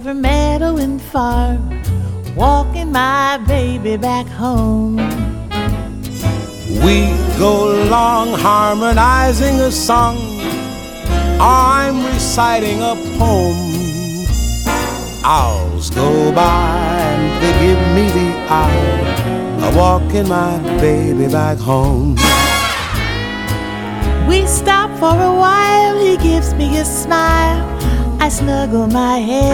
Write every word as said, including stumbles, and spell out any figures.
over meadow and farm, walking my baby back home. We go along harmonizing a song, I'm reciting a poem. Owls go by and they give me the eye, a walking my baby back home. We stop for a while, he gives me a smile, I snuggle my head